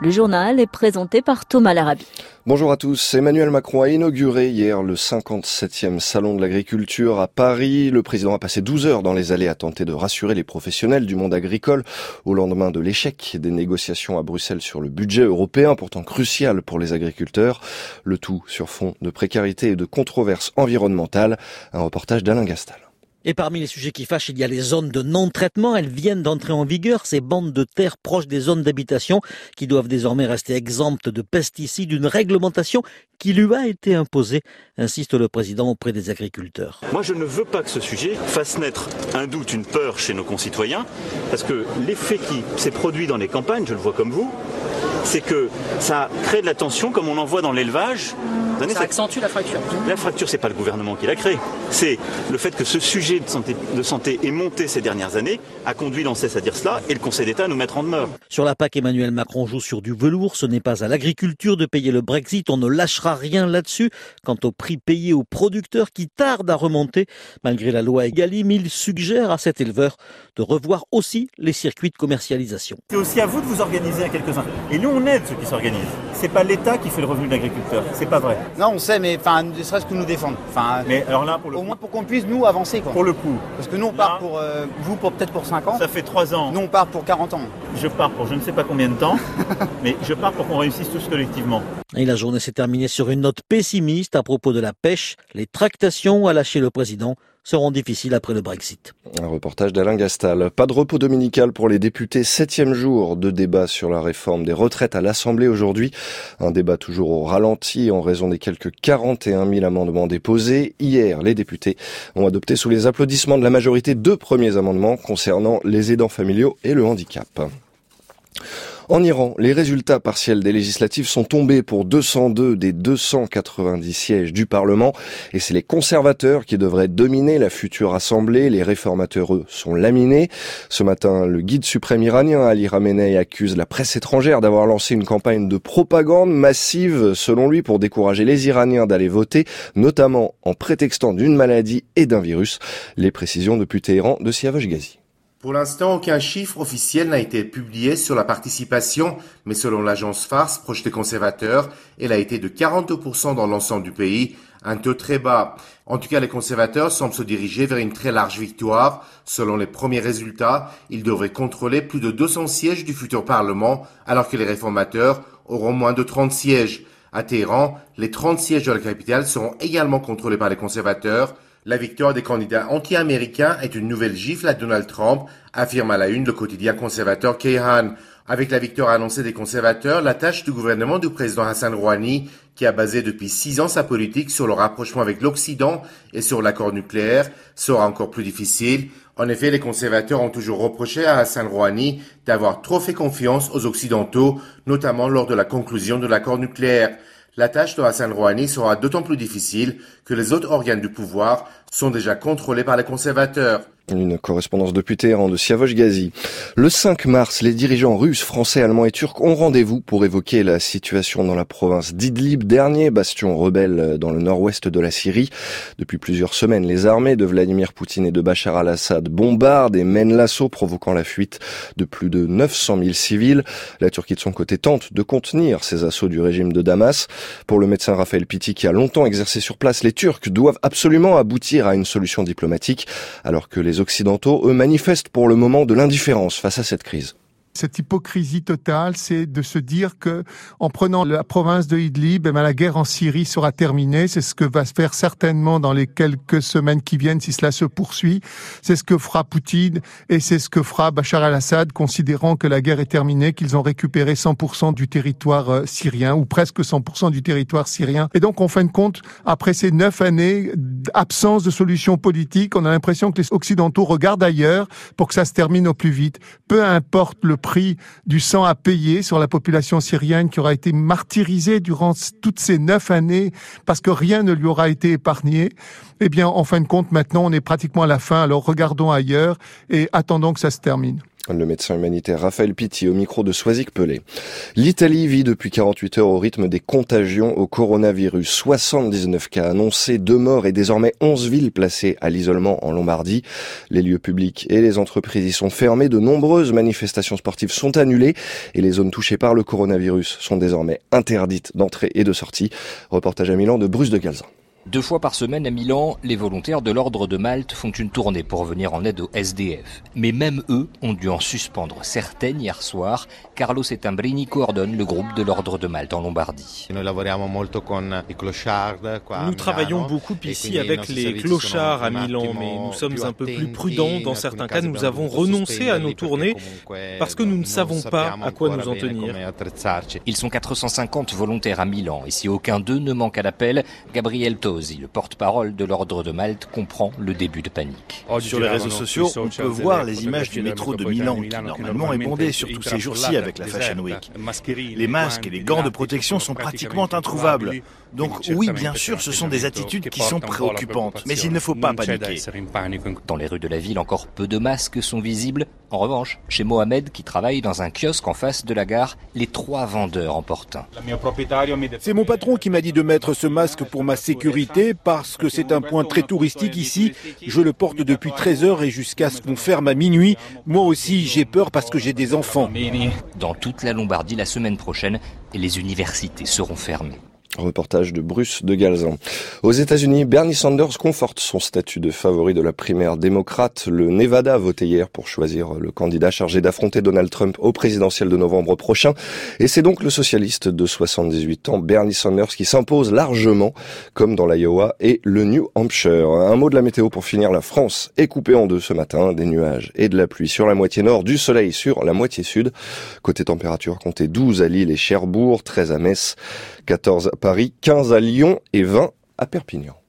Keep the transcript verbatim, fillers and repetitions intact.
Le journal est présenté par Thomas Larabi. Bonjour à tous. Emmanuel Macron a inauguré hier le cinquante-septième Salon de l'agriculture à Paris. Le président a passé douze heures dans les allées à tenter de rassurer les professionnels du monde agricole au lendemain de l'échec des négociations à Bruxelles sur le budget européen, pourtant crucial pour les agriculteurs. Le tout sur fond de précarité et de controverses environnementales. Un reportage d'Alain Gastal. Et parmi les sujets qui fâchent, il y a les zones de non-traitement. Elles viennent d'entrer en vigueur, ces bandes de terre proches des zones d'habitation qui doivent désormais rester exemptes de pesticides, une réglementation qui lui a été imposée, insiste le président auprès des agriculteurs. Moi, je ne veux pas que ce sujet fasse naître un doute, une peur chez nos concitoyens, parce que l'effet qui s'est produit dans les campagnes, je le vois comme vous, c'est que ça crée de la tension comme on en voit dans l'élevage. Ça, ça accentue la fracture. La fracture, c'est pas le gouvernement qui l'a créée. C'est le fait que ce sujet de santé, de santé est monté ces dernières années, a conduit l'ANSES à dire cela et le Conseil d'État à nous mettre en demeure. Sur la P A C, Emmanuel Macron joue sur du velours. Ce n'est pas à l'agriculture de payer le Brexit. On ne lâchera rien là-dessus. Quant au prix payé aux producteurs qui tardent à remonter, malgré la loi Egalim, il suggère à cet éleveur de revoir aussi les circuits de commercialisation. C'est aussi à vous de vous organiser à quelques-uns. Et nous, on aide ceux qui s'organisent. C'est pas l'État qui fait le revenu de l'agriculteur. C'est pas vrai. Non, on sait, mais enfin, ne serait-ce que nous défendre. Enfin, mais alors là, pour le au coup, moins pour qu'on puisse nous avancer, quoi. Pour le coup. Parce que nous, on là, part pour euh, vous, pour peut-être pour cinq ans. Ça fait trois ans. Nous, on part pour quarante ans. Je pars pour je ne sais pas combien de temps, mais je pars pour qu'on réussisse tous collectivement. Et la journée s'est terminée sur une note pessimiste à propos de la pêche. Les tractations, a lâché le président, seront difficiles après le Brexit. Un reportage d'Alain Gastal. Pas de repos dominical pour les députés. Septième jour de débat sur la réforme des retraites à l'Assemblée aujourd'hui. Un débat toujours au ralenti en raison des quelques quarante et un mille amendements déposés. Hier, les députés ont adopté sous les applaudissements de la majorité deux premiers amendements concernant les aidants familiaux et le handicap. En Iran, les résultats partiels des législatives sont tombés pour deux cent deux des deux cent quatre-vingt-dix sièges du Parlement et c'est les conservateurs qui devraient dominer la future assemblée. Les réformateurs, eux, sont laminés. Ce matin, le guide suprême iranien Ali Khamenei accuse la presse étrangère d'avoir lancé une campagne de propagande massive, selon lui, pour décourager les Iraniens d'aller voter, notamment en prétextant d'une maladie et d'un virus. Les précisions depuis Téhéran de Siavash Ghazi. Pour l'instant, aucun chiffre officiel n'a été publié sur la participation, mais selon l'agence Fars, proche des conservateurs, elle a été de quarante pour cent dans l'ensemble du pays, un taux très bas. En tout cas, les conservateurs semblent se diriger vers une très large victoire. Selon les premiers résultats, ils devraient contrôler plus de deux cents sièges du futur Parlement, alors que les réformateurs auront moins de trente sièges. À Téhéran, les trente sièges de la capitale seront également contrôlés par les conservateurs. La victoire des candidats anti-américains est une nouvelle gifle à Donald Trump, affirme à la une le quotidien conservateur Kayhan. Avec la victoire annoncée des conservateurs, la tâche du gouvernement du président Hassan Rouhani, qui a basé depuis six ans sa politique sur le rapprochement avec l'Occident et sur l'accord nucléaire, sera encore plus difficile. En effet, les conservateurs ont toujours reproché à Hassan Rouhani d'avoir trop fait confiance aux Occidentaux, notamment lors de la conclusion de l'accord nucléaire. La tâche de Hassan Rouhani sera d'autant plus difficile que les autres organes du pouvoir sont déjà contrôlés par les conservateurs. Une correspondance depuis Téhéran de Siavash Ghazi. Le cinq mars, les dirigeants russes, français, allemands et turcs ont rendez-vous pour évoquer la situation dans la province d'Idlib, dernier bastion rebelle dans le nord-ouest de la Syrie. Depuis plusieurs semaines, les armées de Vladimir Poutine et de Bachar al-Assad bombardent et mènent l'assaut, provoquant la fuite de plus de neuf cent mille civils. La Turquie de son côté tente de contenir ces assauts du régime de Damas. Pour le médecin Raphaël Pitti, qui a longtemps exercé sur place, les Turcs doivent absolument aboutir à une solution diplomatique, alors que les Les Occidentaux, eux, manifestent pour le moment de l'indifférence face à cette crise. Cette hypocrisie totale, c'est de se dire que, en prenant la province de Idlib, eh bien, la guerre en Syrie sera terminée. C'est ce que va se faire certainement dans les quelques semaines qui viennent si cela se poursuit. C'est ce que fera Poutine et c'est ce que fera Bachar al-Assad, considérant que la guerre est terminée, qu'ils ont récupéré cent pour cent du territoire syrien ou presque cent pour cent du territoire syrien. Et donc, en fin de compte, après ces neuf années d'absence de solution politique, on a l'impression que les Occidentaux regardent ailleurs pour que ça se termine au plus vite. Peu importe le prix du sang à payer sur la population syrienne qui aura été martyrisée durant toutes ces neuf années parce que rien ne lui aura été épargné. Eh bien, en fin de compte, maintenant, on est pratiquement à la fin. Alors, regardons ailleurs et attendons que ça se termine. Le médecin humanitaire Raphaël Pitti au micro de Soisic Pelé. L'Italie vit depuis quarante-huit heures au rythme des contagions au coronavirus. soixante-dix-neuf cas annoncés, deux morts et désormais onze villes placées à l'isolement en Lombardie. Les lieux publics et les entreprises y sont fermés. De nombreuses manifestations sportives sont annulées et les zones touchées par le coronavirus sont désormais interdites d'entrée et de sortie. Reportage à Milan de Bruce de Galzan. Deux fois par semaine à Milan, les volontaires de l'Ordre de Malte font une tournée pour venir en aide aux S D F. Mais même eux ont dû en suspendre certaines hier soir. Carlo Settembrini coordonne le groupe de l'Ordre de Malte en Lombardie. Nous travaillons beaucoup ici avec les clochards à Milan, mais nous sommes un peu plus prudents. Dans certains cas, nous avons renoncé à nos tournées parce que nous ne savons pas à quoi nous en tenir. Ils sont quatre cent cinquante volontaires à Milan et si aucun d'eux ne manque à l'appel, Gabriel Tosi, le porte-parole de l'Ordre de Malte, comprend le début de panique. Sur les réseaux sociaux, on peut voir les images du métro de Milan qui normalement est bondé, surtout ces jours-ci avec la Fashion Week. Les masques et les gants de protection sont pratiquement introuvables. Donc oui, bien sûr, ce sont des attitudes qui sont préoccupantes, mais il ne faut pas paniquer. Dans les rues de la ville, encore peu de masques sont visibles. En revanche, chez Mohamed, qui travaille dans un kiosque en face de la gare, les trois vendeurs en portent un. C'est mon patron qui m'a dit de mettre ce masque pour ma sécurité parce que c'est un point très touristique ici. Je le porte depuis treize heures et jusqu'à ce qu'on ferme à minuit. Moi aussi, j'ai peur parce que j'ai des enfants. Dans toute la Lombardie, la semaine prochaine, les universités seront fermées. Reportage de Bruce de Galzan. Aux États-Unis, Bernie Sanders conforte son statut de favori de la primaire démocrate. Le Nevada a voté hier pour choisir le candidat chargé d'affronter Donald Trump au présidentiel de novembre prochain. Et c'est donc le socialiste de soixante-dix-huit ans, Bernie Sanders, qui s'impose largement, comme dans l'Iowa et le New Hampshire. Un mot de la météo pour finir. La France est coupée en deux ce matin. Des nuages et de la pluie sur la moitié nord, du soleil sur la moitié sud. Côté température, comptez douze à Lille et Cherbourg, treize à Metz, quatorze à Paris, quinze à Lyon et vingt à Perpignan.